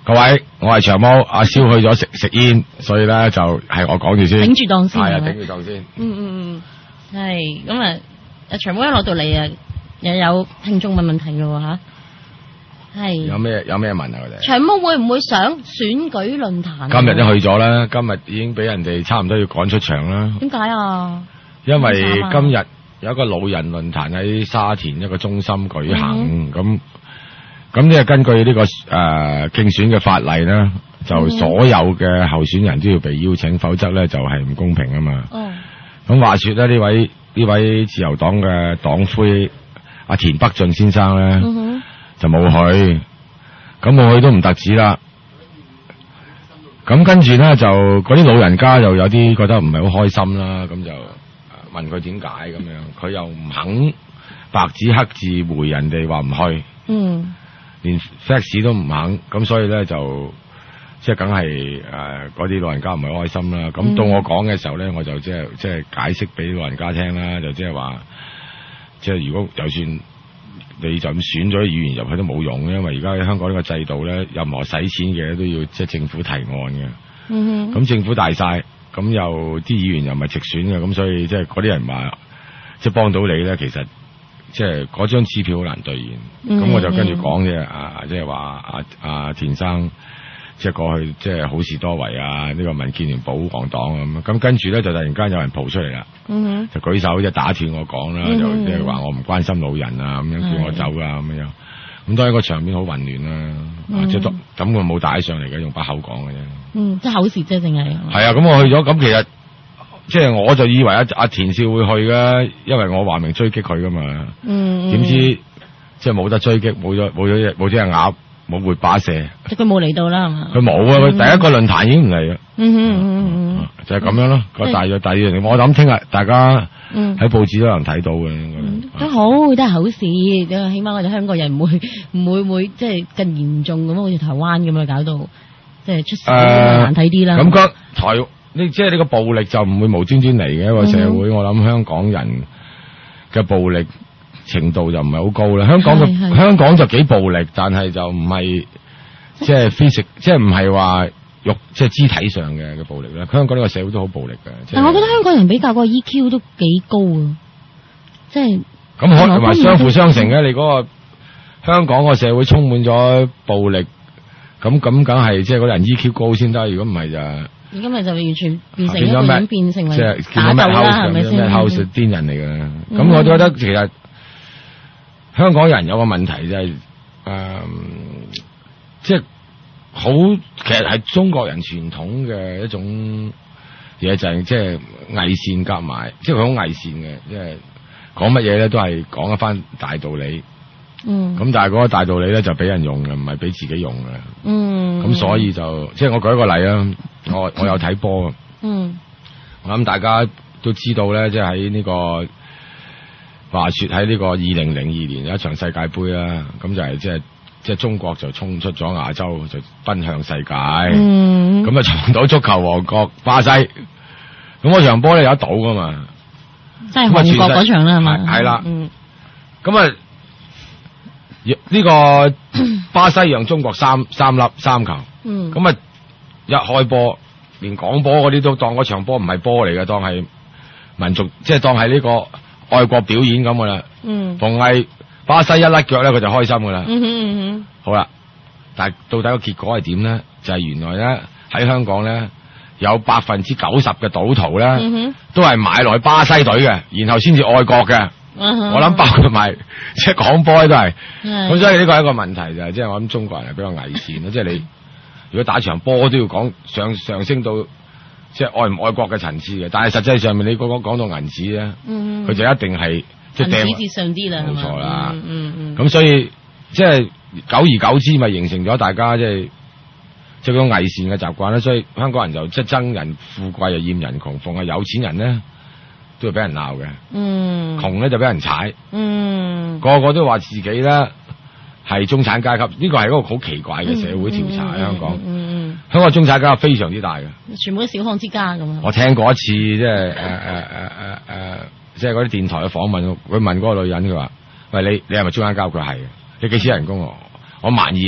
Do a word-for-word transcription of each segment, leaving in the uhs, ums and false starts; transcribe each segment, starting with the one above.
各位，我係長毛，阿蕭去咗食食煙，所以咧就係我講住先， 頂住檔先， 係啊，頂住檔先。 嗯嗯嗯，係咁啊！阿長毛一落到嚟啊，又有聽眾問問題嘅喎嚇，係有咩有咩問啊？佢哋長毛會唔會上選舉論壇？ 今日都去咗啦，今日已經俾人哋差唔多要趕出場啦。 點解啊？ 因為今日有一個老人論壇喺沙田一個中心舉行，咁咁即係根據呢、這個誒、呃、競選嘅法例咧，就所有嘅候選人都要被邀請，否則咧就係、是、唔公平啊嘛。哦。咁話說咧，呢位呢位自由黨嘅黨魁阿田北俊先生咧、嗯，就冇去，咁冇去都唔特止啦。咁跟住咧就嗰啲老人家又有啲覺得唔係好開心啦，咁就問佢點解咁樣，佢又唔肯白紙黑字回人哋話唔去，嗯，連 fax 都唔肯，咁所以咧就即係梗係誒嗰啲老人家唔係開心啦。咁、嗯、到我講嘅時候咧，我就即係即係解釋俾老人家聽啦，就即係話，即係如果就算你就咁選咗議員入去都冇用，因為而家香港呢個制度咧，任何使錢嘅都要即係政府提案嘅。嗯哼，咁政府大晒，咁又啲議員又唔係直選嘅，咁所以即係嗰啲人話即係幫到你咧，其實即係嗰張支票好難兌現。咁、嗯、我就跟住講嘅啊，即係話啊啊田生。即係過去，即係好事多為啊！呢、這個民建聯保皇黨咁，咁跟住咧就突然間有人蒲出嚟啦，嗯、就舉手即係打斷我講啦、嗯，就即係話我唔關心老人啊，咁樣叫我走啊咁樣。咁當然個場面好混亂啦、嗯，即係咁我冇帶上嚟嘅，用把口講嘅啫。嗯，即係口舌啫，淨係。係啊，咁我去咗，咁其實即係我就以為阿阿田少會去嘅，因為我話明追擊佢噶嘛。嗯。點知即係冇得追擊，冇咗冇咗冇咗隻鴨。冇活把蛇， 即佢冇嚟到啦，係嘛？ 佢冇啊！佢、嗯、第一個論壇已經唔嚟啊！ 嗯哼嗯哼嗯就係、是、咁樣咯。個、嗯、大約第二樣，我諗聽日大家喺報紙都能睇到嘅、嗯嗯。都好，都係好事。起碼我哋香港人唔會唔會會即係更嚴重咁，好似台灣咁樣搞到即係出事難睇啲啦。咁、呃、個台，你即係呢個暴力就唔會無端端嚟嘅一個社會。嗯、我諗香港人嘅暴力程度就唔係好高啦，香港嘅香港就幾暴力，但係就唔係即係 physical，即係唔係話肉即係肢體上嘅嘅暴力啦。香港呢個社會都好暴力嘅。但係我覺得香港人比較個 E Q 都幾高啊，即係咁可能話相輔相成嘅。你嗰個香港個社會充滿咗暴力，咁咁梗係即係嗰啲人 E Q 高先得，如果唔係就而家咪就完全變成一個人變成為即係打鬥啦，係咪先？咩 house 癲人嚟嘅，咁我都覺得其實。香港人有個問題就係、是、誒、呃，即係好，其實係中國人傳統嘅一種嘢，就係即係偽善夾埋，即係佢好偽善嘅，即係講乜嘢咧都係講一番大道理。嗯。咁但係嗰個大道理咧就俾人用嘅，唔係俾自己用嘅。嗯。咁所以就即係我舉一個例啦，我我有睇波。嗯。我諗大家都知道咧，即係喺呢個。話說喺呢個二零零二年有一場世界杯啦，咁就係即係即係中國就衝出咗亞洲，就奔向世界。嗯，咁啊重到足球王國巴西，咁嗰場波咧有得賭噶嘛？即係韓國嗰場啦，係嘛？係啦。嗯。咁啊，呢個巴西讓中國三三粒三球。嗯。咁啊，一開波，連講波嗰啲都當嗰場波唔係波嚟嘅，當係民族，即係當係呢個。愛國表演咁噶啦，嗯，逢係巴西一甩腳咧，佢就開心噶啦，嗯哼嗯哼，好啦，但係到底個結果係點咧？就係、是、原來咧喺香港咧有百分之九十嘅賭徒咧、嗯，都係買來巴西隊嘅，然後先至愛國嘅、嗯，我諗包括埋即係講波都係，咁、嗯、所以呢個係一個問題就係，即係我諗中國人係比較偽善咯，即係你如果打場波都要講上上升到。即係愛唔愛國嘅層次嘅，但係實際上面你嗰個講到銀紙咧，佢、嗯、就一定係即係銀紙至上啲啦，冇錯啦。嗯嗯。咁、嗯、所以即係久而久之，咪形成咗大家即係即係嗰種偽善嘅習慣啦。所以香港人就即係憎人富貴又厭人窮，逢係有錢人咧都要俾人鬧嘅。嗯。窮咧就俾人踩。嗯。個個都話自己咧係中產階級，呢個係一個好奇怪嘅社會調查喺、嗯、香港。嗯。嗯香港中產階級非常之大嘅，全部都小康之家咁。我聽過一次，即係誒誒誒誒誒，即係嗰啲電台嘅訪問，佢問嗰個女人，佢話：喂，你你係咪中產階級？佢係，你幾錢人工？我萬二人，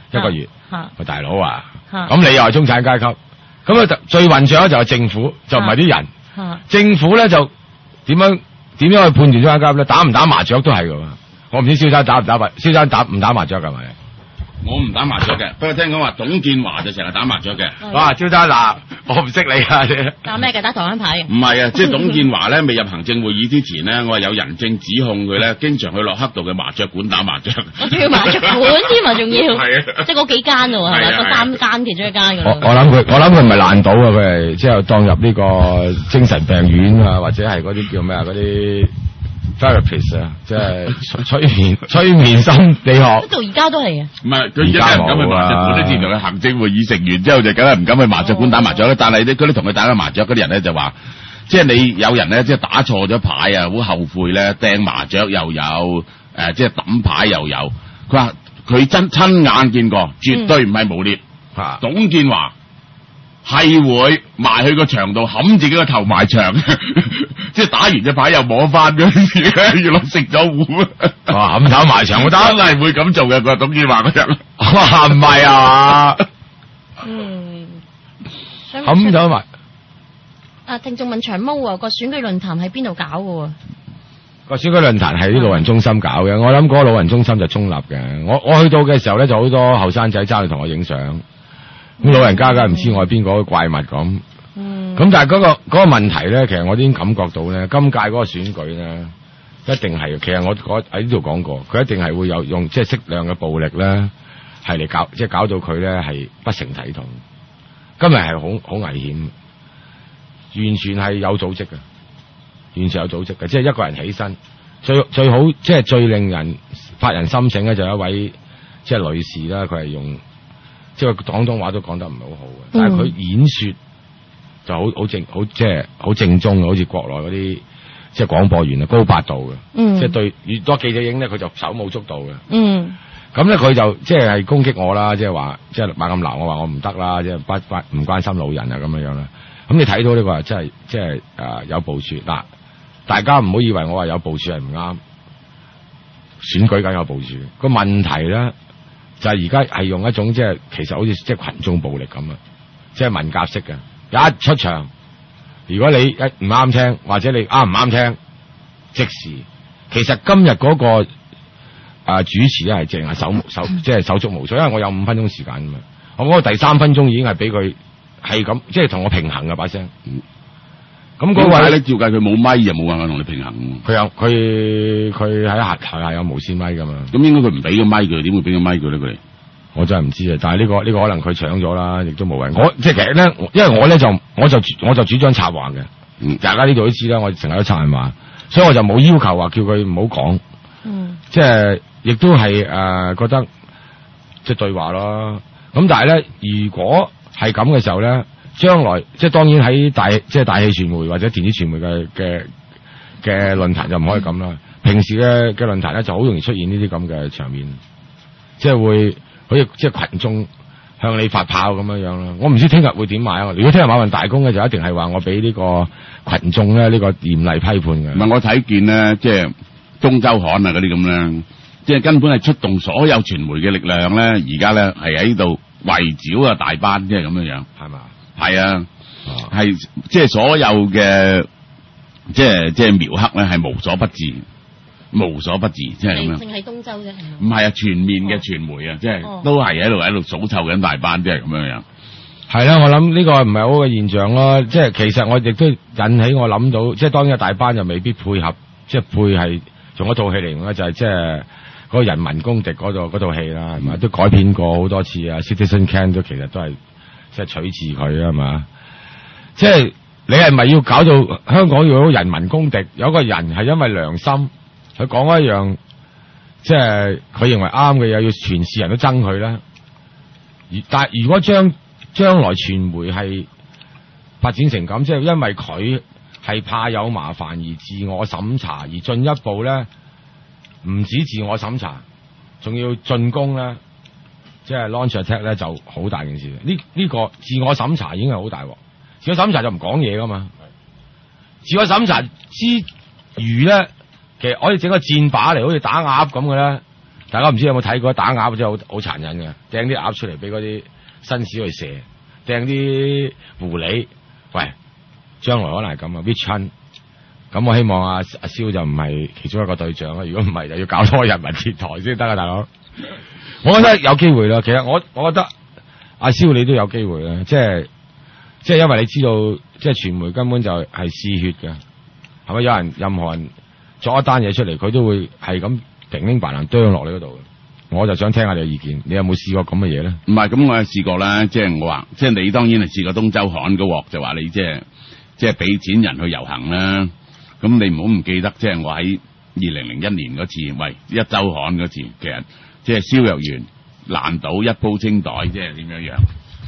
一個月。 嚇， 喂大佬啊，咁你又係中產階級，咁啊最混帳就係政府，就唔係啲人。政府咧就點樣點樣去判斷中產階級咧？打唔打麻雀都係㗎嘛。我唔知蕭生打唔打麻，蕭生打唔打麻雀㗎咪？ 我唔打麻雀嘅，不過聽講話董建華就成日打麻雀嘅。 哇，蕭生嗱，我唔識你啊！ 打咩嘅？打台灣牌嘅？ 唔係啊，即係董建華咧未入行政會議之前咧，我話有人證指控佢咧，經常去洛克道嘅麻雀館打麻雀。 我仲要麻雀館添啊，仲要。 係啊， 即係嗰幾間喎，係咪？嗰三間其中一間㗎。 我我諗佢，我諗佢唔係爛賭啊，佢係即係當入呢個精神病院啊，或者係嗰啲叫咩啊，嗰啲 therapist 啊，即係催眠催眠心理學。 到而家都係啊。 唔係，佢而家唔敢去麻雀館，之前同佢行政會議成員之後，就梗係唔敢去麻雀館打麻雀啦。但係咧，嗰啲同佢打緊麻雀嗰啲人咧就話，即係你有人咧，即係打錯咗牌啊，好後悔咧，掟麻雀又有，誒、呃，即係抌牌又有。佢話佢真親眼見過，絕對唔係誣蔑。 啊、 嗯，董建華係會埋去個牆度冚自己個頭埋牆，即係打完隻牌又摸翻嗰啲嘢，原來食咗糊。 哇，冚頭埋牆我得， 真係會咁做嘅。佢話董建華嗰人， 哇，唔係啊嘛。 嗯， 冚頭埋。 啊，聽眾問長毛啊，個選舉論壇喺邊度搞嘅？ 個選舉論壇係啲老人中心搞嘅，我諗嗰個老人中心就中立嘅。我我去到嘅時候咧，就好多後生仔爭去同我影相，咁、嗯、老人家梗係唔知我係邊個怪物咁。嗯。咁但係嗰、嗰個嗰、嗰個問題咧，其實我已經感覺到咧，今屆嗰個選舉咧，一定係，其實我我喺呢度講過，佢一定係會有用即係適量嘅暴力咧，係嚟搞，即係搞到佢咧係不成體統。今日係好好危險，完全係有組織嘅。完全有組織嘅，即係一個人起身，最最好即係最令人發人深省嘅就係一位即係女士啦，佢係用即係廣東話都講得唔係好好嘅，但係佢演說就好好正好即係好正宗嘅，好似國內嗰啲即係廣播員啊，高八度嘅，嗯、即係對越多記者影咧，佢就手舞足蹈嘅。嗯，咁咧佢就即係係攻擊我啦，即係話即係猛咁鬧我話我唔得啦，即係不不唔關心老人啊咁樣樣啦。咁你睇到呢個真係即係誒有部署嗱。大家唔好以為我話有部署係唔啱，選舉梗有部署。個問題咧就係而家係用一種即係其實好似即係群眾暴力咁啊，即係文革式嘅。一出場，如果你一唔啱聽，或者你啱唔啱聽，即時。其實今日嗰、那個啊、呃、主持咧係淨係手手即係手足無措，因為我有五分鐘時間啊嘛。我嗰個第三分鐘已經係俾佢係咁，即係同我平衡嘅把聲。咁嗰位咧，照計佢冇咪又冇辦法同你平衡。佢有佢佢喺下台下有無線咪噶嘛？咁應該佢唔俾個咪佢，點會俾個咪佢咧？佢我真係唔知啊！但係呢、這個呢、這個可能佢搶咗啦，亦都冇謂。我即係其實咧，因為我咧就我就我就主張策劃嘅。嗯，大家呢度都知啦，我成日都策人話，所以我就冇要求話叫佢唔好講。嗯，即係亦都係誒、呃、覺得即係對話咯。咁但係咧，如果係咁嘅時候咧。將來即係當然喺大即係大氣傳媒或者電子傳媒嘅嘅嘅論壇就唔可以咁啦。平時嘅嘅論壇咧就好容易出現呢啲咁嘅場面，即係會好似即係群眾向你發炮咁樣樣啦。我唔知聽日會點買啊！如果聽日馬運大公嘅就一定係話我俾呢個群眾咧呢個嚴厲批判嘅。唔係我睇見咧，即係中周刊啊嗰啲咁咧，即係根本係出動所有傳媒嘅力量咧，而家咧係喺度圍剿啊大班，即係咁樣樣，係嘛？係啊，係、哦、即係所有嘅即係即係苗黑咧係無所不至，無所不至，即係咁樣。淨係東周啫，唔係啊，全面嘅傳媒啊，哦、即係、哦、都係喺度喺度數湊緊大班，即係咁樣樣。係啦，我諗呢個唔係好嘅現象咯。即係其實我亦都引起我諗到，即係當然大班又未必配合，即係配係從一套戲嚟講咧，就係即係嗰個人民公敵嗰度嗰套戲啦，係咪、嗯、都改編過好多次啊 Citizen Kane 都其實都係。即係取自佢啊嘛！即係你係咪要搞到香港要有人民公敵？有個人係因為良心，佢講一樣，即係佢認為啱嘅嘢，要全市人都憎佢咧。而但係如果將將來傳媒係發展成咁，即係因為佢係怕有麻煩而自我審查，而進一步咧唔止自我審查，仲要進攻咧。即係 launch attack 咧就好大件事，呢呢、呢個自我審查已經係好大鑊，自我審查就唔講嘢噶嘛，自我審查之餘咧，其實可以整個箭靶嚟，好似打鴨咁嘅咧， 大家唔知有冇睇過打鴨真係好好殘忍嘅，掟啲鴨出嚟俾嗰啲紳士去射，掟啲狐狸，喂，將來可能係咁啊 ，witch hunt。咁我希望阿阿蕭就唔係其中一個對象啦，如果唔係就要搞多人民電台先得啊，大佬。我覺得有機會啦，其實我我覺得阿蕭你都有機會啦，即係即係因為你知道，即係傳媒根本就係嗜血嘅，係咪？有人任何人作一單嘢出嚟，佢都會係咁平平白白啄落你嗰度。我就想聽下你嘅意見，你有冇試過咁嘅嘢咧？ 唔係，咁我係試過啦，即係我話，即係你當然係試過東周刊嗰鑊，就話你即係即係俾錢人去遊行啦。咁你唔好唔記得，即係我喺二零零一年嗰次，喂一周刊嗰次，其實即係蕭若元爛賭一鋪清袋，即係點樣樣？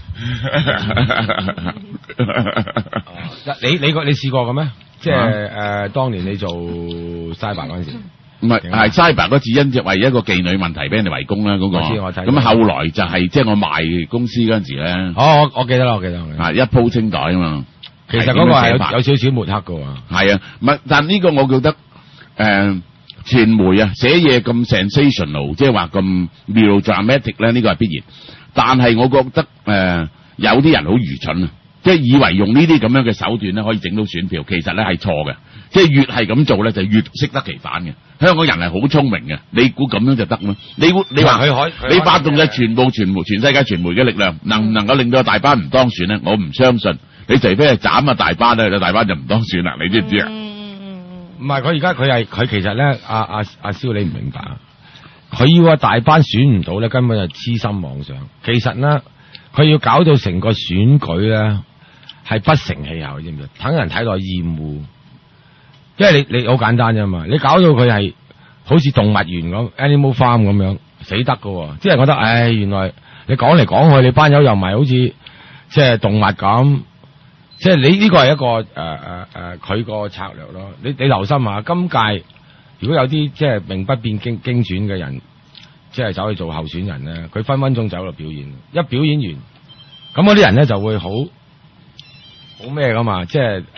你你個你試過嘅咩？即係誒，當年你做 Cyber 嗰陣時， 唔係係 Cyber 嗰次，因為一個妓女問題俾人哋圍攻啦，嗰個。 我知我睇。 咁後來就係即係我賣公司嗰陣時咧。 哦，我我記得啦，我記得。 啊，一鋪清袋啊嘛。 其實嗰個係有有少少抹黑㗎喎。係啊，唔係，但呢個我覺得誒傳媒啊寫嘢咁 sensational， 即係話咁 melodramatic 咧，呢個係必然。但係我覺得誒、呃、有啲人好愚蠢啊，即係以為用呢啲咁樣嘅手段咧可以整到選票，其實咧係錯嘅。即係越係咁做咧，就越適得其反嘅。香港人係好聰明嘅，你估咁樣就得咩？你估你話佢可你發動嘅全部傳媒、全世界傳媒嘅力量，能唔能夠令到大班唔當選咧？我唔相信。你除非係斬啊大班咧，大班就唔當選啦，你知唔知啊？ 唔係，佢而家佢係佢其實咧，阿阿阿蕭你唔明白，佢要啊大班選唔到咧，根本就痴心妄想。其實咧，佢要搞到成個選舉咧係不成氣候，知唔知？等人睇落厭惡，因為你你好簡單啫嘛，你搞到佢係好似動物園咁 Animal Farm 咁樣死得噶，即係覺得唉，原來你講嚟講去，你班友又唔係好似即係動物咁。即係你呢個係一個誒誒誒佢個策略咯，你你留心下，今屆如果有啲即係名不變經經傳嘅人，即係走去做候選人咧，佢分分鐘走落表演，一表演完，咁嗰啲人咧就會好好咩噶嘛，即係誒誒誒誒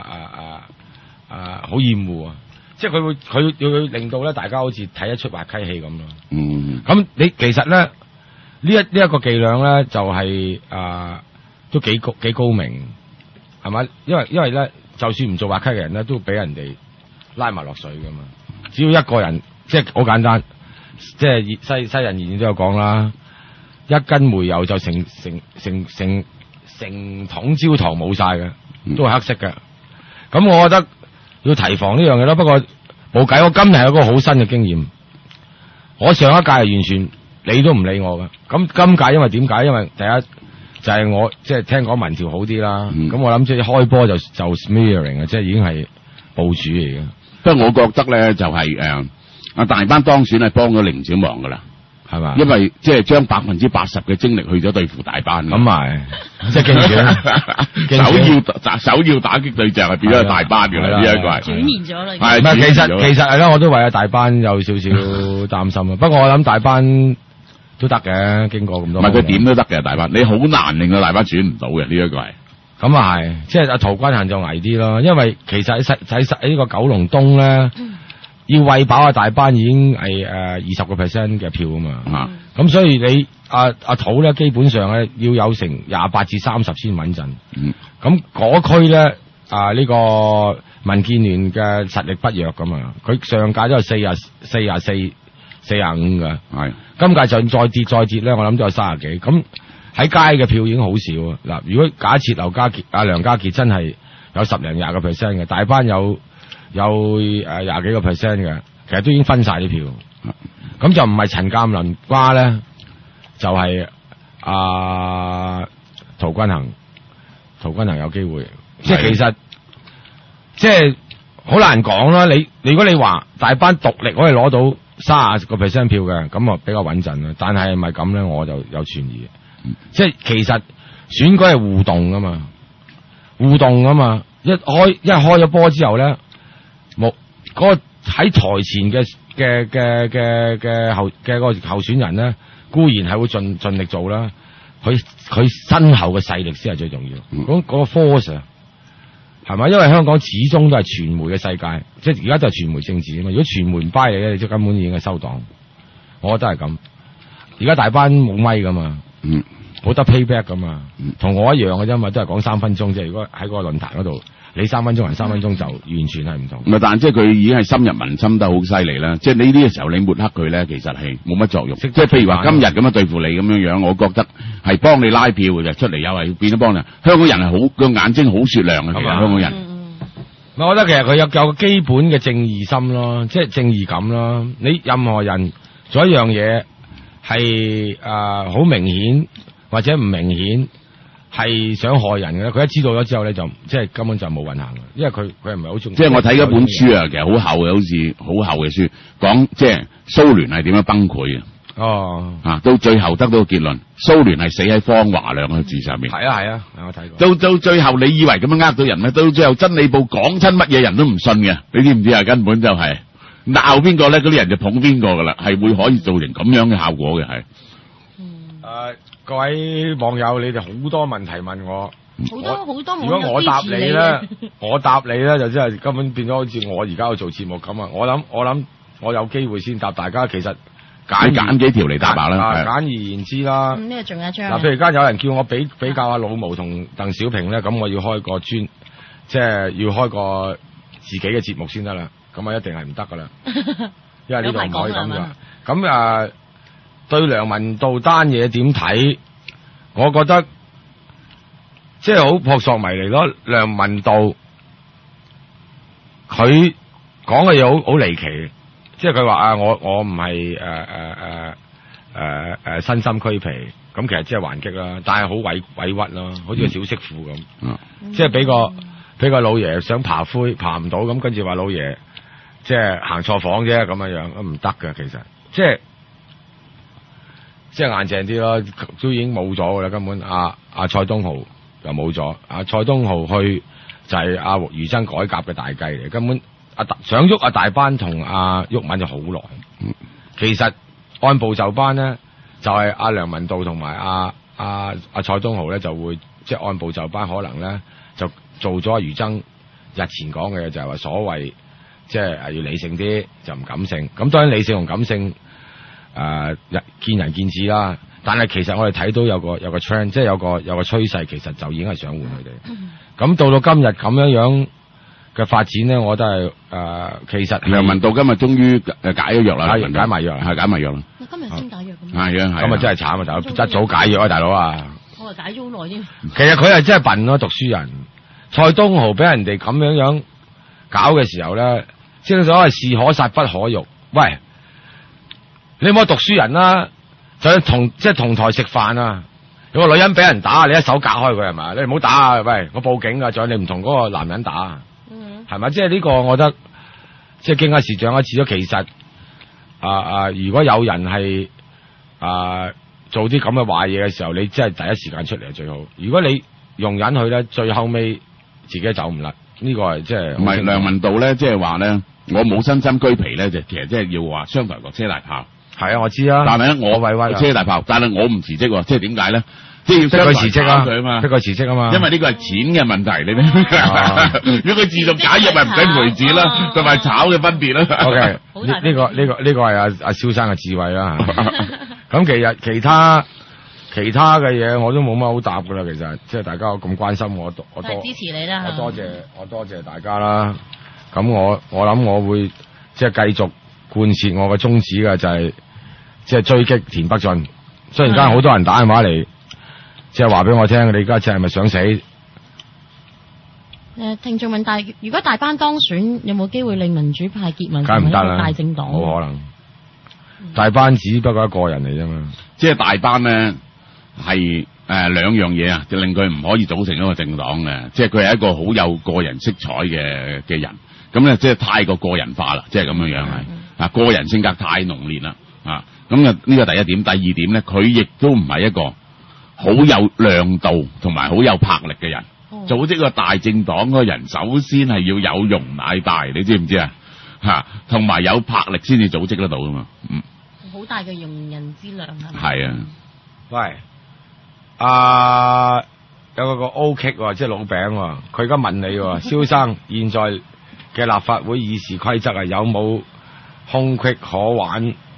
誒好厭惡啊！即係佢會佢要令到咧大家好似睇一出滑稽戲咁咯。 嗯， 咁你其實咧呢一呢一個伎倆咧就係、是、誒、呃、都幾高幾高明。係咪？因為因為咧，就算唔做滑稽嘅人咧，都俾人哋拉埋落水噶嘛。只要一個人，即係好簡單，即係西西人言都有講啦。一斤煤油就成成成成成桶焦糖冇晒嘅，都係黑色嘅。咁我覺得要提防呢樣嘢啦。不過冇計，我今日有個好新嘅經驗。我上一屆係完全理都唔理我嘅。咁今屆因為點解？因為第一。就係我即係聽講民調好啲啦，咁、嗯、我諗即係開波就就 smearing 啊，即係已經係部署嚟嘅。 不過我覺得咧就係誒阿大班當選係幫咗零少忙噶啦，係嘛？因為即係將百分之八十嘅精力去咗對付大班。咁咪即係競選，首要首要打擊對象係變咗大班嘅啦，呢一個係轉移咗啦。 係，唔係其實其實係啦，我都為阿大班有少少擔心啊。不過我諗大班。都得嘅，經過咁多。唔係佢點都得嘅大班，你好難令到大班選唔到嘅呢一個係。咁啊係，即係阿陶君行就危啲咯，因為其實喺喺喺呢個九龍東咧，嗯、要餵飽阿大班已經係誒二十個 percent 嘅票啊嘛。咁、嗯、所以你阿阿陶咧，基本上咧要有成廿八至三十先穩陣。咁嗰區咧啊呢個民建聯嘅實力不弱噶嘛，佢上屆都係四啊四啊四。四廿五嘅，係今屆就再跌再跌咧，我諗都有三十幾。咁喺街嘅票已經好少啊。嗱，如果假設劉家傑、阿梁家傑真係有十零廿個 percent 嘅，大班有有誒廿幾個 percent 嘅，其實都已經分晒啲票。咁就唔係陳鑑林瓜咧，就係阿陶君行，陶君行有機會。即係其實即係好難講啦。你如果你話大班獨力可以攞到三十個 percent 票嘅，咁啊比較穩陣啦。但係係咪咁咧？我就有存疑。嗯、即係其實選舉係互動噶嘛，互動噶嘛。一開一開咗波之後咧，冇嗰、嗰個喺台前嘅嘅嘅嘅嘅候嘅個候選人咧，固然係會盡盡力做啦。佢佢身後嘅勢力先係最重要。咁、嗯、嗰、嗰個 force 啊，係咪？因為香港始終都係傳媒嘅世界，即係而家就係傳媒政治啊嘛。如果傳媒唔 buy 你咧，你就根本已經係收檔。 我覺得係咁。而家大班冇咪噶嘛， 嗯， 冇得 payback 噶嘛，同、嗯、我一樣嘅啫嘛，都係講三分鐘啫。如果喺個論壇嗰度，你三分鐘人三分鐘就完全係唔同。唔係， 但係即係佢已經係深入民心得好犀利啦。即係呢啲嘅時候，你抹黑佢咧，其實係冇乜作用。即係譬如話今日咁樣對付你咁樣樣，我覺得係幫你拉票嘅，出嚟又係變咗幫你。香港人係好個眼睛好雪亮嘅，其實香港人。 嗯、 我覺得其實佢有有個基本嘅正義心咯，即係正義感咯。你任何人做一樣嘢係誒好明顯或者唔明顯係想害人嘅，佢一知道咗之後咧，就即係根本就冇運行嘅，因為佢佢唔係好中意。 即係我睇嗰本書啊，其實好厚嘅，好似好厚嘅書，講即係蘇聯係點樣崩潰嘅。 哦， 啊，到最後得到個結論，蘇聯係死喺芳華兩個字上面。 係啊係啊，我睇過。 到到最後，你以為咁樣呃到人咩？到最後真理報講親乜嘢人都唔信嘅，你知唔知啊？根本就係鬧邊個咧，嗰啲人就捧邊個噶啦，係會可以造成咁樣嘅效果嘅，係。 嗯。誒，各位網友，你哋好多問題問我。 好多好多。 如果我答你咧，我答你咧，就真係根本變咗好似我而家去做節目咁啊！我諗我諗我有機會先答大家，其實。揀揀幾條嚟答下啦，簡而言之啦。 呢個仲有一張。 嗱，譬如而家有人叫我比比較下老毛同鄧小平咧，咁我要開個專，即係要開個自己嘅節目先得啦。咁啊，一定係唔得噶啦，因為呢度唔可以咁噶。咁啊，對梁文道單嘢點睇？我覺得即係好撲朔迷離咯。梁文道佢講嘅嘢好好離奇。即係佢話啊，我我唔係誒誒誒誒誒身心俱疲，咁其實即係還擊啦，但係好委委屈咯，好似個小媳婦咁，嗯、即係俾個俾個老爺想爬灰爬唔到，咁跟住話老爺即係行錯房啫咁樣樣，唔得㗎其實，即係即係硬淨啲咯，都已經冇咗噶啦，根本阿阿、啊啊、蔡東豪又冇咗，阿、啊、蔡東豪去就係阿俞珍改革嘅大計嚟，根本。阿想喐阿大班同阿毓民就好耐，其實按部就班咧，就係、是、阿梁文道同埋阿阿阿蔡東豪咧就會即係按部就班，可能咧就做咗阿俞珍日前講嘅就係話所謂即係要理性啲，就唔感性。咁當然理性同感性誒、呃、見仁見智啦。但係其實我哋睇到有個有個 trend， 即係有個有個趨勢，其實就已經係想換佢哋。咁到到今日咁樣樣嘅發展咧，我覺得係誒、呃，其實梁文道今日終於誒解咗藥啦， 解解埋藥係解埋藥啦。 今日先解藥咁。 係啊， 咁啊真係慘啊！大佬一早解藥啊，大佬啊！ 我話解咗好耐添。 其實佢係真係笨咯，讀書人。蔡東豪俾人哋咁樣樣搞嘅時候咧，正所謂士可殺不可辱。喂，你唔好讀書人啦，就算同即係同台食飯啊，有個女人俾人打，你一手隔開佢係咪？你唔好打啊！喂，我報警啊！仲有你唔同嗰個男人打。係咪？即係呢個，我覺得即係經一事長一智咗。其實啊啊，如果有人係啊做啲咁嘅壞嘢嘅時候，你真係第一時間出嚟係最好。如果你容忍佢咧，最後尾自己走唔甩。呢、這個係即係唔係梁文道咧，即係話咧，我冇身心俱疲咧，就其實即係要話雙台國車大炮。 係啊，我知啊。但係咧，我委屈車大炮，但係我唔辭職，即係點解咧？即係要逼佢辭職啊！ 佢啊嘛， 逼佢辭職啊嘛。 因為呢個係錢嘅問題，你明唔明？如果佢自動解約，咪唔使賠錢啦，同埋炒嘅分別啦。 O K， 呢呢個呢個呢個係阿阿蕭生嘅智慧啦。咁其實其他其他嘅嘢我都冇乜好答噶啦。其實即係大家咁關心我，我多支持你啦。 我多謝我多謝大家啦。咁我我諗我會即係繼續貫徹我嘅宗旨嘅，就係即係追擊田北俊。雖然而家好多人打電話嚟。即係話俾我聽，你而家即係咪想死？誒， 聽眾問大，如果大班當選，有冇機會令民主派結盟梗係唔得啦， 大政黨？ 冇可能。大班只不過一個人嚟啫嘛。 即係大班咧，係誒兩樣嘢啊，就令佢唔可以組成一個政黨嘅。即係佢係一個好有個人色彩嘅嘅人。咁咧，即係太過個人化啦，即係咁樣樣係啊，個人性格太濃烈啦啊。咁啊，呢個第一點，第二點咧，佢亦都唔係一個好有亮度同埋好有魄力嘅人，哦、組織個大政黨嗰個人，首先係要有容乃大，你知唔知啊？吓，同埋有魄力先至組織得到噶嘛。嗯， 好大嘅容人之量係咪？ 係啊。 喂，啊有嗰個 O K 喎，即係老餅喎，佢而家問你喎，蕭生，現在嘅立法會議事規則啊，有冇空隙可玩？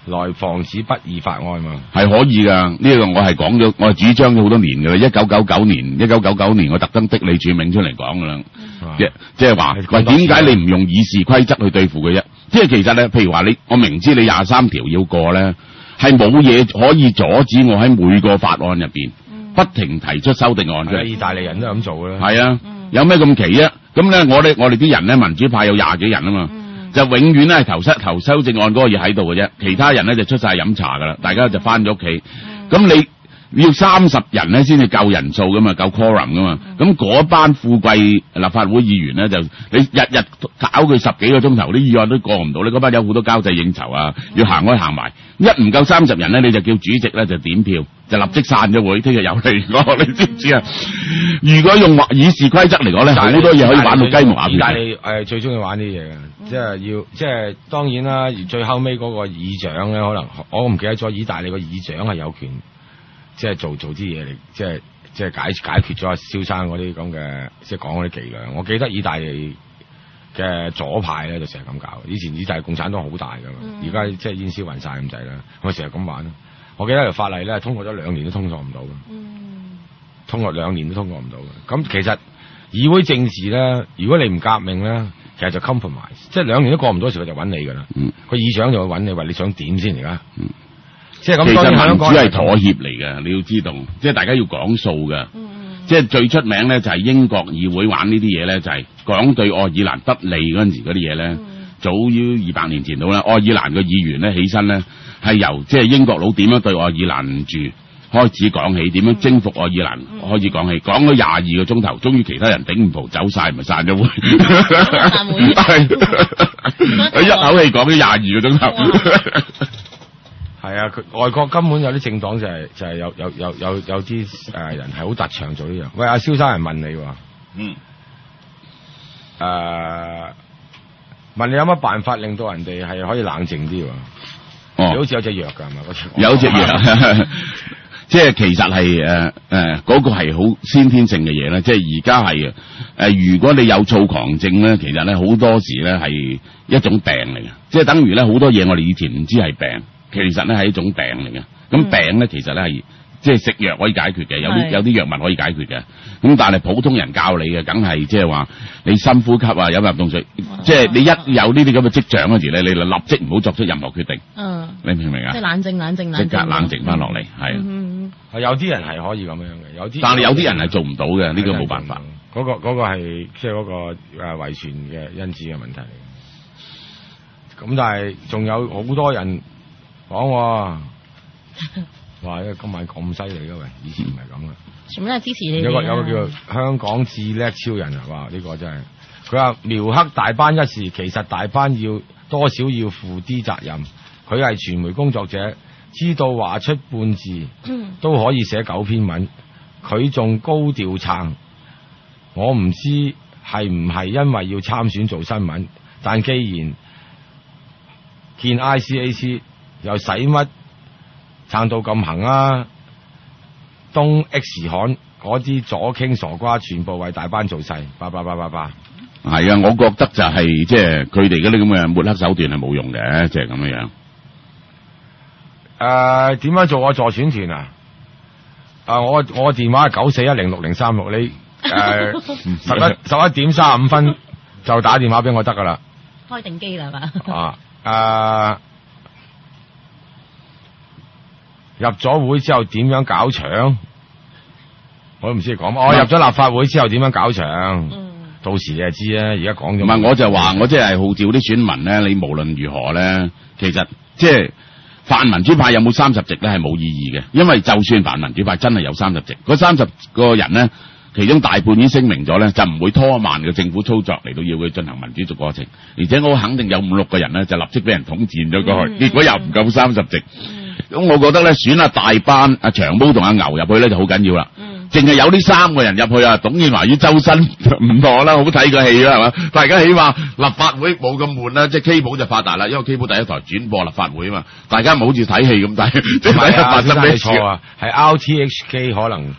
來防止不義法案嘛， 係可以噶。呢、這個我係講咗，我係主張咗好多年噶啦。一九九九年，一九九九年我特登的李柱銘出嚟講噶啦，即即係話喂，點解你唔用議事規則去對付佢啫？即係其實咧，譬如話你，我明知你廿三條要過咧，係冇嘢可以阻止我喺每個法案入邊不停提出修訂案出嚟。 意大利人都係咁做啦。 係啊，有咩咁奇啊？咁咧，我哋我哋啲人咧，民主派有廿幾人啊嘛。就永遠咧係投失投修正案嗰個嘢喺度嘅啫，其他人咧就出晒飲茶噶啦，大家就翻咗屋企。咁你要三十人咧先至夠人數噶嘛，夠 quorum 噶嘛。咁嗰班富貴立法會議員咧，就你日日搞佢十幾個鐘頭，啲議案都過唔到。你嗰班有好多交際應酬啊，要行開行埋。一唔夠三十人咧，你就叫主席咧就點票，就立即散咗會，聽日又嚟講，你知唔知啊？如果用議事規則嚟講咧，好多嘢可以玩到雞毛鴨血。 意大利誒最中意玩啲嘢嘅，即係要即係當然啦。最後尾嗰個議長咧，可能我唔記得咗，意大利個議長係有權即係做做啲嘢嚟，即係即係解解決咗阿蕭生嗰啲咁嘅，即係講嗰啲伎倆。我記得意大利嘅左派咧就成日咁搞，以前意大利共產黨好大噶嘛，而家即係煙消雲散咁滯啦，我成日咁玩。我記得條法例咧通過咗兩年都通過唔到嘅，嗯、通過兩年都通過唔到嘅。咁其實議會政治咧，如果你唔革命咧，其實就 compromise，即係兩年都過唔到時佢就揾你噶啦。嗯、個議長就會揾你話你想點先而家。嗯、即係咁， 其實民主係妥協嚟嘅， 嗯、 你要知道，即係大家要講數嘅。嗯、即係最出名咧就係英國議會玩呢啲嘢咧，就係講對愛爾蘭不利嗰陣時嗰啲嘢咧。嗯、早於二百年前到啦，愛爾蘭嘅議員咧起身咧。係由即係英國佬點樣對愛爾蘭唔住開始講起，點樣征服愛爾蘭開始講起，講咗廿二個鐘頭，終於其他人頂唔蒲走晒，咪散咗會。散會佢一口氣講咗廿二個鐘頭。 係啊，佢外國根本有啲政黨就係、是、就係、是、有有有有有啲誒人係好特長做呢樣。喂，阿蕭生人問你喎，嗯，誒、呃，問你有乜辦法令到人哋係可以冷靜啲喎？哦，好似有隻藥㗎係嘛？ 有隻藥，即係其實係誒誒嗰個係好先天性嘅嘢咧。即係而家係誒，如果你有躁狂症咧，其實咧好多時咧係一種病嚟嘅。即係等於咧好多嘢我哋以前唔知係病，其實咧係一種病嚟嘅。咁病咧其實咧係即係食藥可以解決嘅，有啲有啲藥物可以解決嘅。咁但係普通人教你嘅，梗係即係話你深呼吸啊，飲入凍水，即係你一有呢啲咁嘅跡象嗰時咧，你就立即唔好作出任何決定。嗯，你明唔明啊？ 即係冷靜、冷靜、冷靜， 即刻冷靜翻落嚟，係。 嗯係有啲人係可以咁樣嘅，有啲。 但係有啲人係做唔到嘅，呢個冇辦法。 嗰個嗰個係即係嗰個誒遺傳嘅因子嘅問題嚟嘅。咁但係仲有好多人講喎。哇！今晚咁犀利嘅喂，以前唔係咁嘅。 全部都係支持你。 有個有個叫做香港智叻超人啊！哇！呢個真係，佢話苗黑大班一時，其實大班要多少要負啲責任。佢係傳媒工作者，知道話出半字都可以寫九篇文。佢仲高調撐，我唔知係唔係因為要參選做新聞，但既然見 I C A C 又使乜？撐到咁行啊！東 X 刊嗰啲左傾傻瓜，全部為大班做勢，叭叭叭叭叭。 係啊，我覺得就係即係佢哋嗰啲咁嘅抹黑手段係冇用嘅，即係咁樣樣。 誒，點樣做我助選團啊？啊，我我電話係九四一零六零三六，你誒十一十一點三十五分就打電話俾我得噶啦。 開定機啦嘛。 啊誒。呃入咗會之後點樣搞場？我都唔知你講。我入咗立法會之後點樣搞場？嗯、到時你就知啦。而家講咗。唔係， 我就話我即係號召啲選民咧，你無論如何咧，其實即係泛民主派有冇三十席咧係冇意義嘅，因為就算泛民主派真係有三十席，嗰三十個人咧，其中大半已經聲明咗咧，就唔會拖慢嘅政府操作嚟到要佢進行民主逐過程，而且我肯定有五六個人咧就立即俾人統戰咗過去，嗯、結果又唔夠三十席。咁、嗯、我覺得咧選阿大班、阿長毛同阿牛入去咧就好緊要啦。淨係、嗯、有呢三個人入去啊，董建華與周身唔妥啦，好睇個戲啦，係嘛？大家起碼立法會冇咁悶啦，即係 K 寶就發達啦，因為 K 寶第一台轉播立法會啊嘛，大家唔好似睇戲咁睇，即係發生咩錯啊？ 係 R T H K 可能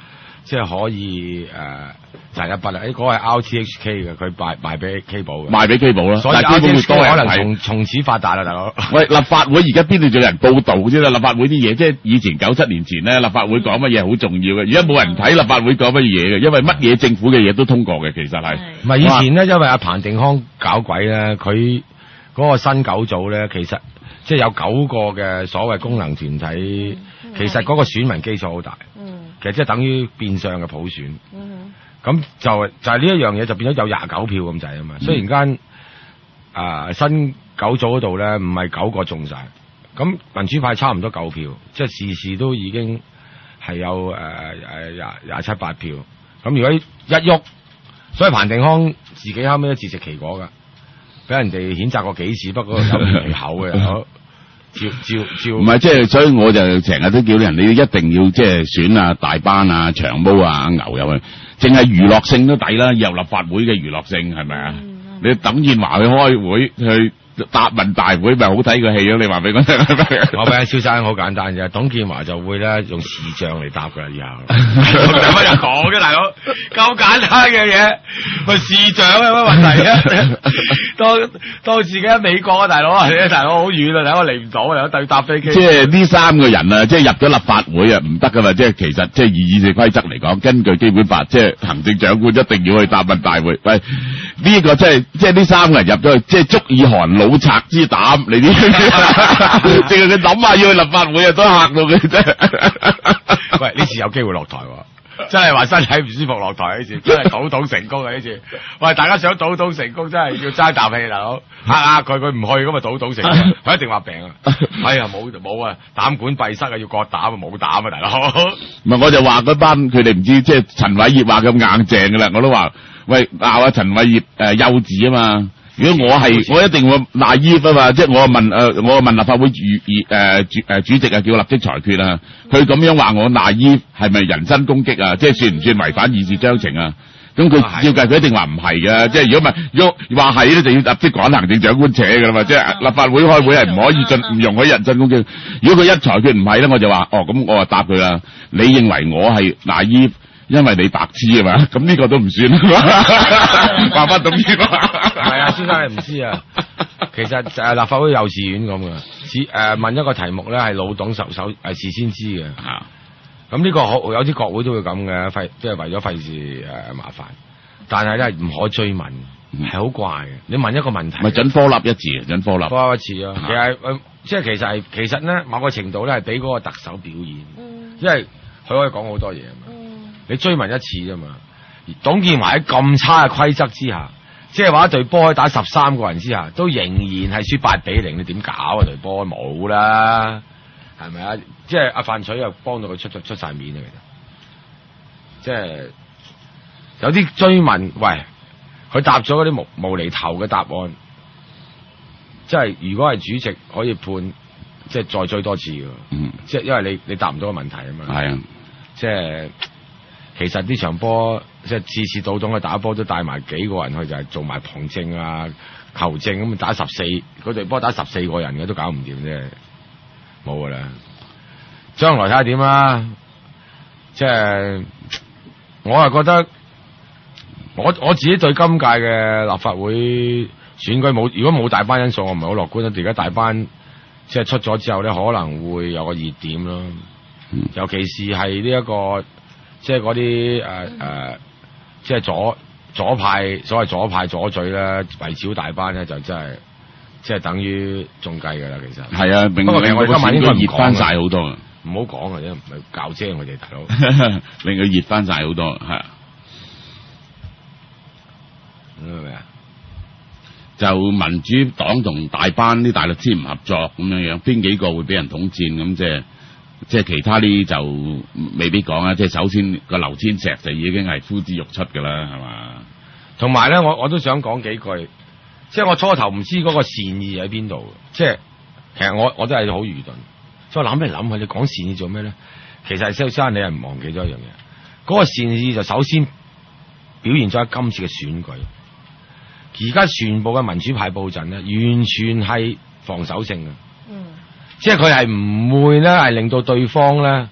即係可以誒賺一筆啦。誒嗰個係 R T H K 嘅，佢賣賣俾 K 寶嘅， 賣俾 K 寶啦。 所以 R T H K 可能從從此發達啦，大佬。 喂，立法會而家邊度仲有人報導啫啦？立法會啲嘢，即係以前九七年前咧，立法會講乜嘢好重要嘅，而家冇人睇立法會講乜嘢嘅，因為乜嘢政府嘅嘢都通過嘅，其實係。 唔係以前咧，因為阿彭定康搞鬼咧，佢嗰個新九組咧，其實即係有九個嘅所謂功能團體，嗯、其實嗰個選民基礎好大。嗯。其實即係等於變相嘅普選。嗯。咁就就係呢一樣嘢就變咗有廿九票咁滯啊嘛。嗯、雖然間啊、呃、新九組嗰度咧唔係九個中晒，咁民主派差唔多九票，即係事事都已經係有誒誒廿廿七八票。咁如果一喐，所以彭定康自己後尾都自食其果㗎。俾人哋譴責過幾次，不過有面皮厚嘅，照照照。唔係即係，所以我就成日都叫啲人，你一定要即係選啊大班啊長毛啊牛入去，淨係娛樂性都抵啦，又立法會嘅娛樂性係咪啊？嗯、你鄧健華去開會去答問大會，咪好睇個戲咯？你話俾我聽。 我俾阿蕭生好簡單啫，董建華就會咧用視像嚟答㗎，以後。有乜人講嘅大佬？咁簡單嘅嘢，咪視像有乜問題啊？當當自己喺美國啊，大佬啊，大佬好遠啊，大佬嚟唔到啊，等搭飛機。即係呢三個人啊，即係入咗立法會啊，唔得噶嘛！即係其實即係以議事規則嚟講，根據基本法，即係行政長官一定要去答問大會。喂，呢個即係即係呢三個人入咗去，即係足以寒老賊之膽，你啲淨係佢諗下要去立法會啊，都嚇到佢啫。 喂，呢次有機會落台喎。真係話身體唔舒服落台呢次，真係賭賭成功啊呢次！喂，大家想賭賭成功，真係要爭啖氣，大佬嚇嚇佢，佢唔去咁啊賭賭成功，佢一定話病啊！哎呀冇冇啊，膽管閉塞啊，要割膽啊，冇膽啊，大佬！ 唔係我就話嗰班佢哋唔知，即係陳偉業話咁硬淨噶啦，我都話喂鬧下陳偉業誒幼稚啊嘛！如果我係我一定會賴依啊嘛，即係我問誒、呃、我問立法會主誒主誒主席啊，叫立即裁決啊，佢咁樣話我賴依係咪人身攻擊啊？即係算唔算違反議事章程啊？咁佢照計佢一定話唔係嘅，即係如果唔係，如果話係咧就要立即趕行政長官扯噶啦嘛，即係立法會開會係唔可以進唔容許人身攻擊。如果佢一裁決唔係咧，我就話哦咁我就答佢啦。你認為我係賴依？因為你白痴啊嘛，咁呢個都唔算話不懂啲嘛。 係啊，先生你唔知啊。其實誒立法會幼稚園咁嘅，只誒問一個題目咧係老董手手誒事先知嘅。啊，咁呢個好有啲國會都會咁嘅，費即係為咗費事誒麻煩。但係咧唔可追問，係好、嗯、怪嘅。你問一個問題， 咪準科立一字，準科立科立一次啊。其實誒即係其實係其實咧某個程度咧係俾嗰個特首表現，嗯、因為佢可以講好多嘢啊嘛。你追問一次啫嘛，董建華喺咁差嘅規則之下，即係話一隊波可以打十三個人之下，都仍然係輸八比零，你點搞啊？隊波冇啦，係咪啊？即係阿范取又幫到佢出出出晒面啊！其實，即係有啲追問，喂，佢答咗嗰啲無無厘頭嘅答案，即係如果係主席可以判，即係再追多次嘅，嗯，即係因為你你答唔到個問題啊嘛，係啊，即係。其實呢場波即係次次到總去打波都帶埋幾個人去，就係、是、做埋旁證啊、球證咁打十四，嗰隊波打十四個人嘅都搞唔掂啫，冇噶啦。將來睇下點啦，即係我係覺得我我自己對今屆嘅立法會選舉冇，如果冇大班因素，我唔係好樂觀啦。而家大班即係出咗之後咧，可能會有個熱點咯，嗯、尤其是係呢一個。即係嗰啲誒誒，即係左左派，所謂左派左嘴咧，圍剿大班咧，就真係即係等於中計㗎啦。其實係啊，不過其實我哋今晚應該熱翻晒好多啊！唔好講啊，因為唔係教精我哋大佬， 令佢熱翻晒好多係啊！ 明唔明啊？ 就民主黨同大班啲大律師唔合作咁樣樣，邊幾個會俾人統戰咁即係？即係其他啲就未必講啊！即係首先個劉千石就已經係呼之欲出㗎啦，係嘛？ 同埋咧，我我都想講幾句，即係我初頭唔知嗰個善意喺邊度，即係其實我我都係好愚鈍，所以諗嚟諗去，你講善意做咩咧？其實蕭生你係唔忘記咗一樣嘢，嗰個善意就首先表現咗喺今次嘅選舉，而家全部嘅民主派佈陣咧，完全係防守性嘅。嗯。即係佢係唔會咧，係令到對方咧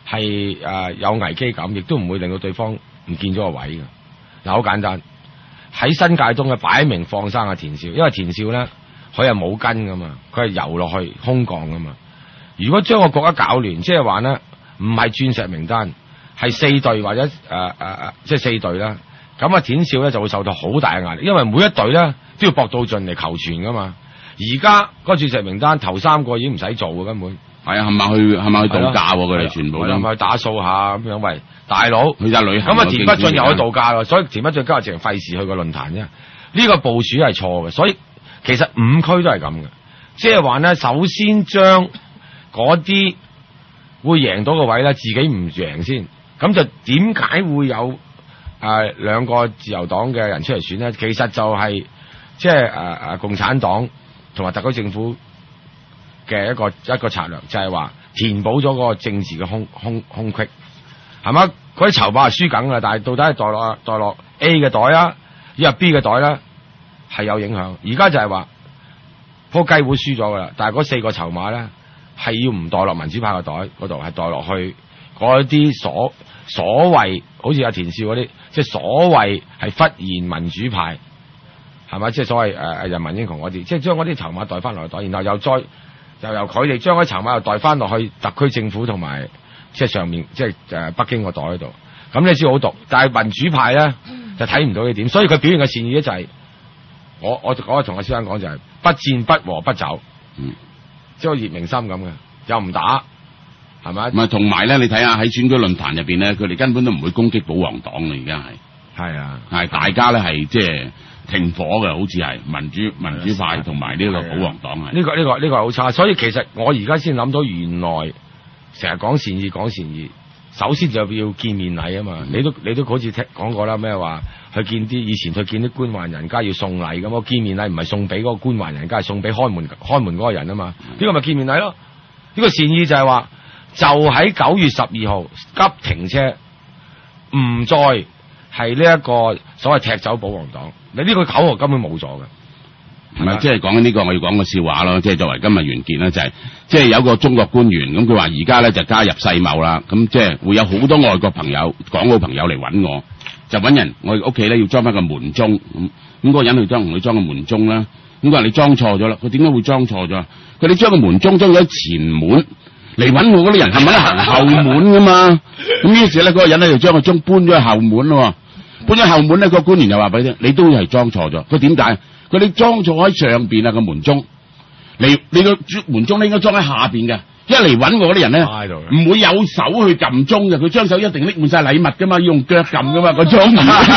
係誒有危機感，亦都唔會令到對方唔見咗個位嘅。嗱，好簡單，喺新界東嘅擺明放生阿田少，因為田少咧佢係冇根噶嘛，佢係游落去空降噶嘛。如果將個國家搞亂，即係話咧唔係鑽石名單，係四隊或者誒誒誒，即係四隊啦。咁啊，田少咧就會受到好大嘅壓力，因為每一隊咧都要搏到盡嚟求全噶嘛。而家嗰鑽石名單頭三個已經唔使做嘅根本。 係啊，係咪去係咪去度假喎？佢哋全部都係咪去打掃下咁樣？喂，大佬去晒旅行。 咁啊，田北俊又去度假咯，所以田北俊今日淨係費事去個論壇啫。呢個部署係錯嘅，所以其實五區都係咁嘅，即係話咧，首先將嗰啲會贏到個位咧，自己唔贏先，咁就點解會有誒兩、呃、個自由黨嘅人出嚟選咧？其實就係即係誒誒共產黨同埋特區政府嘅一個一個策略，就係、是、話填補咗個政治嘅空空空隙，係嘛？嗰啲籌碼係輸緊噶，但係到底係袋落袋落 A 嘅袋啊，抑或 B 嘅袋咧，係有影響。而家就係話嗰個雞會輸咗噶啦，但係嗰四個籌碼咧係要唔袋落民主派嘅袋嗰度，係袋落去嗰啲所所謂好似阿田少嗰啲，即係所謂係忽然民主派，係咪？即係所謂誒誒人民英雄嗰啲，即係將嗰啲籌碼袋翻落去袋，然後又再。又由佢哋將嗰啲籌碼又代翻落去特區政府同埋即係上面即係誒北京個袋嗰度，咁你先好毒。但係民主派咧就睇唔到呢點，所以佢表現嘅善意咧就係、是、我我我同阿先生講就係、是、不戰不和不走，嗯，即係好似葉明心咁嘅，又唔打，係咪？ 唔係同埋咧，你睇下喺選舉論壇入邊咧，佢哋根本都唔會攻擊保皇黨啦，而家係係啊， 係大家咧係即係。停火嘅，好似係民主民主派同埋呢個保皇黨係。 呢個呢個呢個係好差，所以其實我而家先諗到原來成日講善意講善意，首先就要見面禮啊嘛。嗯、你都你都好似聽講過啦，咩話去見啲以前去見啲官宦人家要送禮咁，我見面禮唔係送俾嗰個官宦人家，係送俾開門開門嗰個人啊嘛。呢、嗯、個咪見面禮咯。呢、呢個善意就係話，就喺九月十二號急停車，唔再係呢一個所謂踢走保皇黨。你呢個口號根本冇咗嘅， 係咪？即係講緊呢個，我要講個笑話咯。即係作為今日完結咧，就係即係有個中國官員咁，佢話而家咧就加入世貿啦。咁即係會有好多外國朋友、港澳朋友嚟揾我，就揾人我屋企咧要裝翻個門鐘咁。咁、那、嗰個人去裝同佢裝個門鐘啦。咁佢話你裝錯咗啦。佢點解會裝錯咗？佢你將個門鐘裝咗喺前門嚟揾我嗰啲人係咪行後門噶嘛？咁於是咧嗰個人咧就將個鐘搬咗去後門咯。搬咗後門咧，個官員就話俾你聽，你都係裝錯咗。佢點解？佢你裝錯喺上邊啊個門鐘，你你個門鐘咧應該裝喺下邊嘅。一嚟揾我嗰啲人咧，唔會有手去撳鐘嘅，佢雙手一定拎滿晒禮物噶嘛，要用腳撳噶嘛個鐘。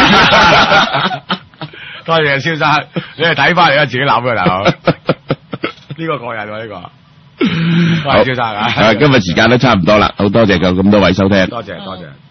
多謝蕭生，你係睇翻嚟啊，自己諗嘅大佬。呢個過癮喎呢個。多謝蕭生啊！ 今日時間都差唔多啦，好多謝咁多位收聽。 多謝多謝。